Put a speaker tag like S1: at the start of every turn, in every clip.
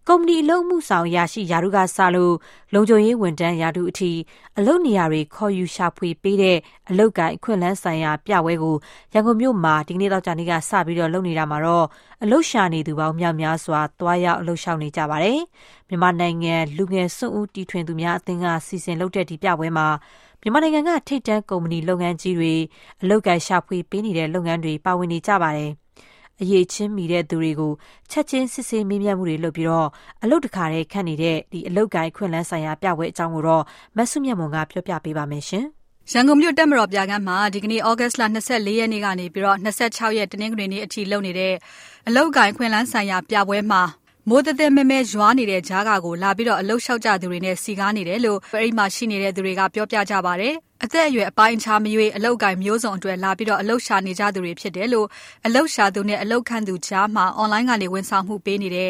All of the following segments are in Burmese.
S1: ကုမ္ပဏီအလုပ်မှုဆောင်ရာရှိရာထူးကစလို့လုံခြုံရေးဝန်ထမ်းရာထူးအထိအလုပ်နေရာတွေခေါ်ယူရှာဖွေပေးတဲ့အလုပ်ကိုင်အခွင့်အလမ်းဆိုင်ရာပြပွဲကိုရန်ကုန်မြို့မှာဒီကနေ့သောကြာနေ့ကစပြီးလုပ်နေတာမှာတော့အလုပ်ရှာနေသူပေါင်းမြောက်များစွာသွားရောက်အလုပ်ရှောက်နေကြပါတယ်။မြန်မာနိုင်ငံလူငယ်စွန့်ဦးတီထွင်သူများအသင်းကစီစဉ်လုပ်တဲ့ဒီပြပွဲမှာမြန်မာနိုင်ငံကထိပ်တန်းကုမ္ပဏီလုပ်ငန်းကြီးတွေအလုပ်ကိုင်ရှာဖွေပေးနေတဲ့လုပ်ငန်းတွေပါဝင်နေကြပါတယ်။အရေးချင်းမိတဲ့သူတွေကိုချက်ချင်းစစ်ဆေးမေးမြန်းမှုတွေလုပ်ပြီးအလုပ်တခါတည်းခန့်နေတဲ့ဒီအလုပ်ကိုင်ခွင့်လန်းဆိုင်ရာပြပွဲအကြောင်းကိုတော့မဆုမြတ်မွန်ကပြောပြပေးပါမယ်ရှင်
S2: ။ရန်ကုန်မြို့တက်မတော်ပြခန်းမှာဒီကနေ့ဩဂတ်စ်လ24ရက်နေ့ကနေပြီးတော့26ရက်တနင်္ဂနွေနေ့အထိလုပ်နေတဲ့အလုပ်ကိုင်ခွင့်လန်းဆိုင်ရာပြပွဲမှာမိုးတဲမဲရွာနေတဲ့ကြားကာကိုလာပြီးတော့အလုတ်လျှောက်ကြသူတွေနဲ့စီကားနေတယ်လို့အဲ့ဒီမှာရှိနေတဲ့သူတွေကပြောပြကြပါတယ်။အသက်အရွယ်အပိုင်းအခြားမရွေးအလုတ်ကိုင်မျိုးစုံအတွက်လာပြီးတော့အလုတ်ရှာနေကြသူတွေဖြစ်တယ်လို့အလုတ်ရှာသူနဲ့အလုတ်ခန့်သူကြားမှာ online ကနေဝန်ဆောင်မှုပေးနေတဲ့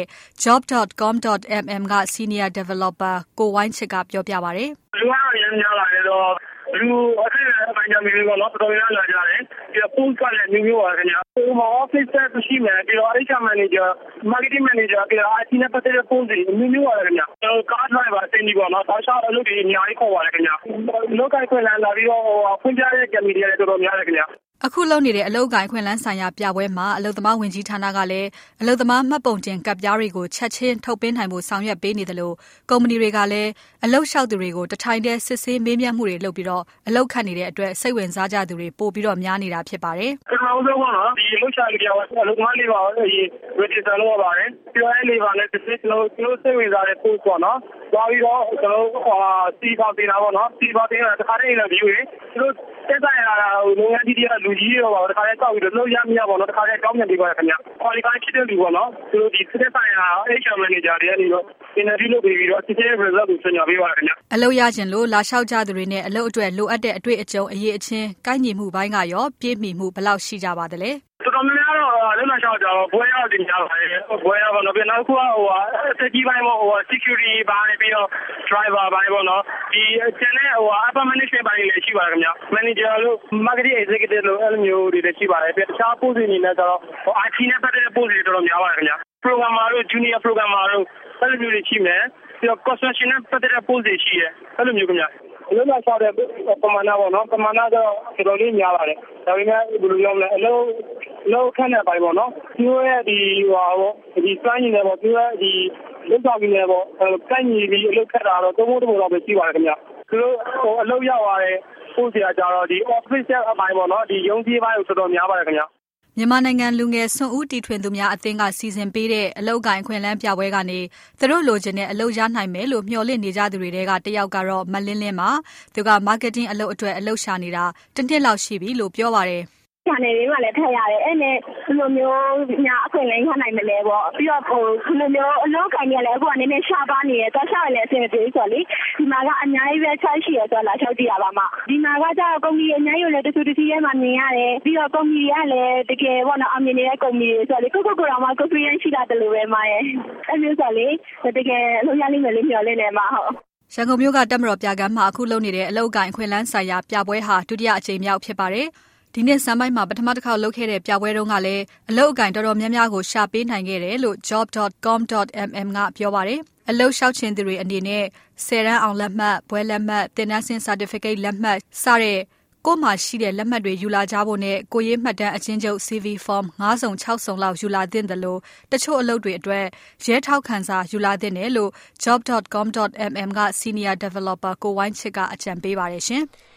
S2: job.com.mm က Senior Developer ကိုဝိုင်းချစ်ကပြောပြပါတယ်
S3: ။လူကတော့ရမ်းများလာတယ်တော့လူအထက်အပိုင်းခြားမျိုးပေါ့နော်တော်တော်များများလာကြတယ်ပြီးတော့ post ကလည်းမျိုးပါခင်ဗျာဟိုမှာ office staff ရှိမယ်ပြီးတော့ HR manager marketing manager ပြီးတော့ IT နဲ့ပတ်သက်တဲ့ post တွေမျိုးပါခင်ဗျာကား driver အဆင့်ကြီးပေါ့နော်တောက်လျှောက်အလုပ်တွေအများကြီးခေါ်ပါတယ်ခင်ဗျာလောကခွင့်လန်းလာပြီးတော့ဖွင့်ပြတဲ့ committee တွေတော်တော်များတယ်ခင်ဗျာ
S2: အခုလုပ်နေတဲ့အလုပ်ကိုင်ခွင့်လန်းဆိုင်ရာပြပွဲမှာအလုပ်သမားဝင်ကြီးဌာနကလည်းအလုပ်သမားမှတ်ပုံတင်ကပ်ပြားတွေကိုချက်ချင်းထုတ်ပေးနိုင်ဖို့ဆောင်ရွက်ပေးနေတယ်လို့ကုမ္ပဏီတွေကလည်းအလုပ်လျှောက်သူတွေကိုတထိုင်တည်းစစ်ဆေးမေးမြန်းမှုတွေလုပ်ပြီးတော့အလုပ်ခန့်နေတဲ့အတွက်စိတ်ဝင်စားကြသူတွေပို့ပြီးတော့များနေတာဖြစ်ပါတယ်
S3: ။ကျွန်တော်တို့ကဒီအလုပ်ရှာလူတွေအလုပ်သမားလေးပါregister လုပ်ရပါတယ်။ပြောရဲလေးပါနဲ့စစ်ဆေးကျွန်တော်စိတ်ဝင်စားတဲ့ post ပေါ့နော်။သွားပြီးတော့ကျွန်တော်စီပါတင်တာပေါ့နော်။စီပါတင်တာတခါတည်း interview တွေသူတို့တက်ဆိုင်ရာလုပ်ငန်းကြီးတွေကလူကြီးတွေပါတခါတည်းတောက်ပြီးတော့လုပ်ရမရပေါ့နော်တခါတည်းတောင်းပြန်ပေးပါခင်ဗျ။ qualify ဖြစ်တဲ့လူပေါ့နော်။သူတို့ဒီတက်ဆိုင်ရာ HR manager တွေကနေတော့ interview လုပ်ပြီးတော့စစ်ဆေး result ကိုဆွေးနွေးပေးပါခင်ဗျ
S2: ။အလုပ်ရခြင်းလို့လာလျှောက်ကြသူတွေနဲ့အလုပ်အတွက်လိုအပ်တဲ့အတွေ့အကြုံအရေးအချင်းကိုက်ညီမှုပိုင်းကရောပြည့်မီမှုဘယ်လောက်ရှိကြပါသလဲ
S3: ။တော်တော်များများတော့လက်လျှောက်ကြတော့ဘွဲရောက်တင်ကြပါတယ်ဘွဲရောက်တော့ပြန်နောက်ခုကစက်ကြီးပိုင်းပေါ့security ပိုင်းပြီးတော့ driver ပိုင်းပေါ့နော်ဒီကျန်တဲ့upper management ပိုင်းလည်းရှိပါတယ်ခင်ဗျ manager လို့ marketing executive လို့အဲ့လိုမျိုးတွေလည်းရှိပါတယ်ပြီးတခြား post တွေနေနဲ့ဆိုတော့ IT နဲ့ပတ်သက်တဲ့ post တွေတော်တော်များပါတယ်ခင်ဗျ programmer တို့ junior programmer တို့အဲ့လိုမျိုးတွေရှိမယ်ပြီးတော့ construction နဲ့ပတ်သက်တဲ့ post တွေရှိတယ်အဲ့လိုမျိုးခင်ဗျအလုပ်လာလျှောက်တဲ့ပမာဏပေါ့နော်ပမာဏတော့တော်တော်လေးများပါတယ်ဒါပေမဲ့ဘယ်လိုပြောမလဲအလုပ်ခန့်တဲ့ပိုင်းပေါ့နော်သူတို့ရဲ့ဒီစွမ်းရည်နဲ့ပေါ့သူတို့ရဲ့ဒီလုပ်ဆောင်ပြီးနေပေါ့ကန့်ညီပြီးအလုပ်ခန့်တာတော့သုံးဖို့တော့ပဲရှိပါတယ်ခင်ဗျသူတို့အလုပ်ရောက်သွားတဲ့ပို့စရာကြတော့ဒီ office အပိုင်းပေါ့နော်ဒီရုံးကြီးပိုင်းကိုတော်တော်များပါတယ်ခင်ဗျ
S2: မြန်မာနိုင်ငံလူငယ်စွန့်ဦးတီထွင်သူများအသင်းကစီစဉ်ပေးတဲ့အလုပ်ကိုင်ခွင့်လန်းပြပွဲကနေသူတို့လိုချင်တဲ့အလုပ်ရနိုင်မယ်လို့မျှော်လင့်နေကြသူတွေကတယောက်ကတော့မလင်းလင်းပါသူက marketing အလုပ်အတွက်အလုပ်ရှာနေတာတစ်နှစ်လောက်ရှိပြီလို့ပြောပါတယ်
S4: ။ညာနေလေးမှလည်းထည့်ရတယ်အဲ့နဲ့ဘယ်လိုမျိုးညာအခွင့်အလမ်းရနိုင်မလဲပေါ့ပြီးတော့ဘယ်လိုမျိုးအလုပ်ကိုင်ရလဲအခုကနည်းနည်းရှားပါနေတယ်သွားရှာရလဲအဆင်မပြေဘူးဆိုတော့လေဒီမှာကအများကြီးပဲ choice ရှိရဆိုတော့လာလျှောက်ကြည့်ရပါမှာဒီမှာကကျတော့ကုမ္ပဏီအများကြီးလည်းတချို့တစ်စီးရဲမှာမြင်ရတယ်ပြီးတော့ကုမ္ပဏီကလည်းတကယ်ပေါ့နော်အောင်မြင်နေတဲ့ကုမ္ပဏီတွေဆိုတော့လေကိုတော့မှ confidence ရှိတာတလို့ပဲမှာရဲ့အဲ့မျိုးဆိုတော့လေတကယ်အလုပ်ရလိမ့်မယ်လို့မျှော်လင့်နေမှာဟုတ်
S2: ရန်ကုန်မြို့ကတက်မတော်ပြကမ်းမှာအခုလုပ်နေတဲ့အလုပ်ကိုင်ခွင့်လန်းဆိုင်ရာပြပွဲဟာဒုတိယအကြိမ်မြောက်ဖြစ်ပါတယ်ဒီနေ့စမ်းပိုင်းမှာပထမတစ်ခေါက်လုပ်ခဲ့တဲ့ပြပွဲတုန်းကလည်းအလုပ်အကင်တော်တော်များများကိုရှာပေးနိုင်ခဲ့တယ်လို့ job.com.mm ကပြောပါတယ်အလုပ်လျှောက်ချင်သူတွေအနေနဲ့10တန်းအောင်လက်မှတ်၊ဘွဲလက်မှတ်၊သင်တန်းဆင်း certificate လက်မှတ်စတဲ့ကိုမှရှိတဲ့လက်မှတ်တွေယူလာကြဖို့နဲ့ကိုရေးမှတ်တမ်းအချင်းချုပ် CV form 5စုံ6စုံလောက်ယူလာသင့်တယ်လို့တချို့အလုပ်တွေအတွက်ရဲထောက်ခံစာယူလာသင့်တယ်လို့ job.com.mm က Senior Developer ကိုဝိုင်းချစ်ကအကြံပေးပါတယ်ရှင်။